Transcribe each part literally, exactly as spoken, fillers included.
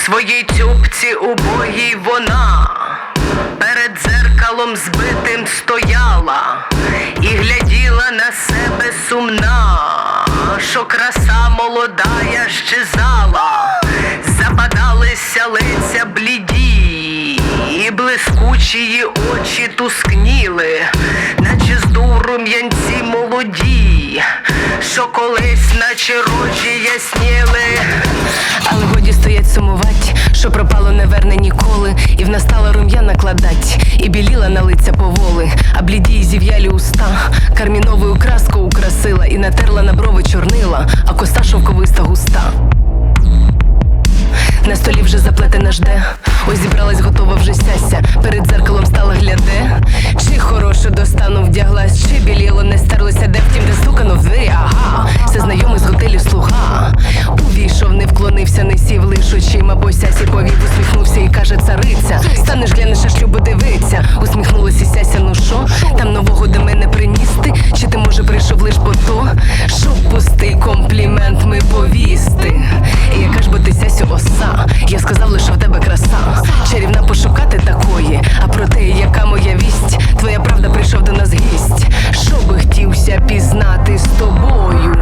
своїй тюбці убогій вона перед дзеркалом збитим стояла і гляділа на себе сумна, що краса молодая щезала, западалися лиця бліді, і блискучі її очі тускніли, наче з рум'янці молоді, що колись наче рожі ясніли. Але годі стоять сумувать, що пропало не верне ніколи, і в настала рум'я накладать, і біліла на лиця поволи, а бліді й зів'ялі уста карміновою краскою украсила, і натерла на брови чорнила, а коса шовковиста густа. На столі вже заплетена жде, ось зібралась готова вже сяся, перед дзеркалом стала гляде, чи хороше до стану вдяглась, чи біліло не стерлося, де втім, де стукано в двері, ага, це знайомий з готелю слуга. Увійшов, не вклонився, не сів, лиш очима, бо сясі повів, усміхнувся і каже: цариця, станеш, глянеш, аж любо дивиться. Усміхнулась і сяся: ну шо, там нового до мене приніс ти? Чи ти, може, прийшов лиш по то, щоб пустий комплімент ми повісти? І яка ж бо ти, сясю, оса, я сказав лише в тебе краса, чарівна пошукати такої, а про те, яка моя вість, твоя правда, прийшов до нас гість, що би хотівся пізнати з тобою.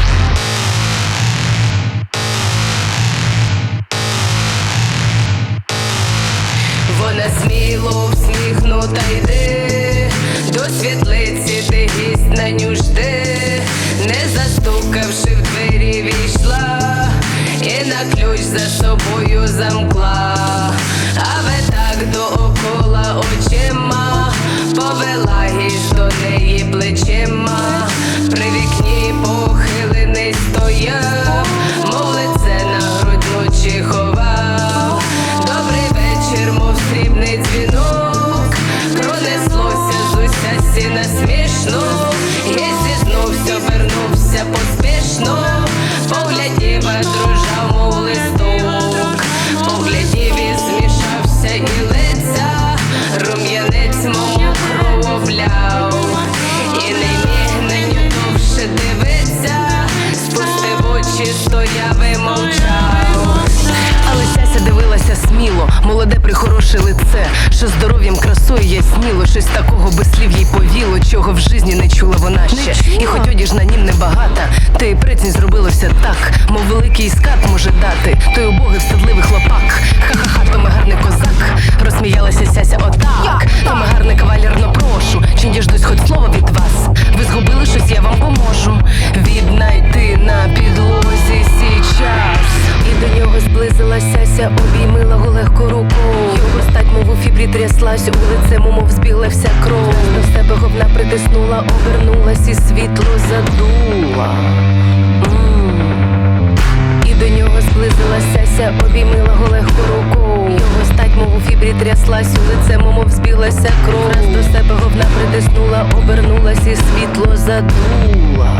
Вона сміло всміхнута йде до світлиці, де гість на ню жде, не застукавши в двері війшла і на ключ за собою замкла, а ви так доокола очима повела гість до неї плечима, при вікні похилений стояв, мов лице на грудь ночі ховав. Добрий вечір, мов срібний дзвінок, пронеслося з усясі насмішно, гість зізнувся, вернувся поспішно, поглядів, а дружав, мов листок, поглядів і змішався і лиця, рум'янець мов крововляв, і не міг на ню довше дивиться, спустив очі, стояв і мовчав. Але сяся дивилася сміло, молоде прихороше лице, що здоров'ям, красою ясніло, щось такого без слів їй повіло, чого в житті не чула вона ще. І хоч одіж на нім небагата, та й прицінь зробилося так, мов великий скат може дати той убогий встидливий хлопак. Ха-ха-ха, то ми гарний козак, розсміялася сяся отак. То ми гарний кавалер, но прошу, чи діждусь хоч слова від вас? Ви згубили щось, я вам поможу віднайти на підлозі сій час. І до нього зблизилась сяся, обіймила його легко рукою, його стать, мов у фібрі тряслась, у лице, мов збігла вся кров. До себе говна притиснула, обернулась і світло задула. М-м. І до нього зблизилась сяся, обіймила його легко рукою, його стать, мов у фібрі тряслась, у лице, мов збіглася кров. Раз до себе говна притиснула, обернулась і світло задула.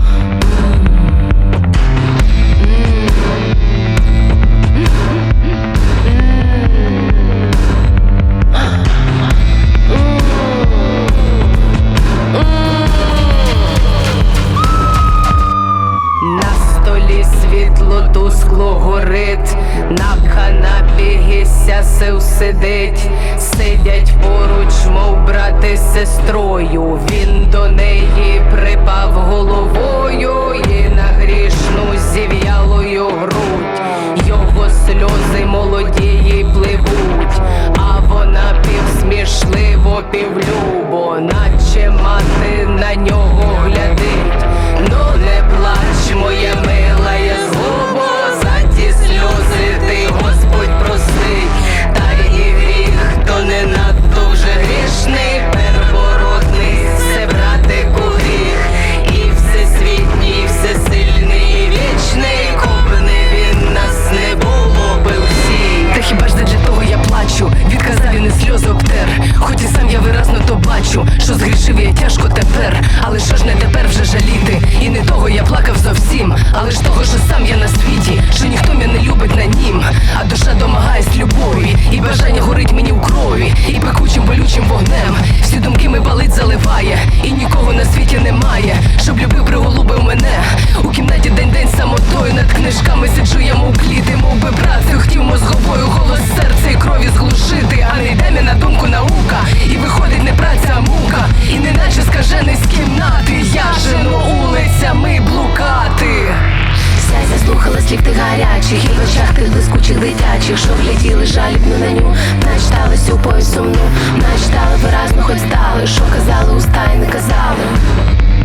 Світло тускло горить, на канапі гість сив сидить, сидять поруч, мов брат із сестрою. Він до неї припав головою і на грішну зів'ялою грудь його сльози молодії пливуть, а вона півсмішливо, півлюбо, наче мати на нього глядить. Ну не плач, моя мила, я злобо, за ті сльози ти, Господь, простить. Та й гріх, то не надто вже грішний, первородний, це братику гріх. І всесвітній, і всесильний, і вічний, копни він нас не було би всіх. Та хіба ж не для того я плачу, відказав він і сльози обтер, хоч і сам я виразно то бачу, що згрішив я тяжко тепер. Але що ж не тепер вже жаліти, і не того я плакав зовсім, але ж того, що сам я на світі, що ніхто мене не любить на нім, а душа домагається любові, і бажання горить мені у крові, і пекучим болючим вогнем всі думки ми палить заливає, і нікого на світі немає, щоб любив, приголубив мене. У кімнаті день-день самотою, над книжками сиджу я, мов кліти, мов би брат, хотів мозгу знати, я жену улицями блукати. Ся заслухала слів тих гарячих, і в очах тих блискучих дитячих, що гляділи жалібно на ню, начиталась у пояс сумну, начитали виразно, хоч здали, що казали уста й не казали.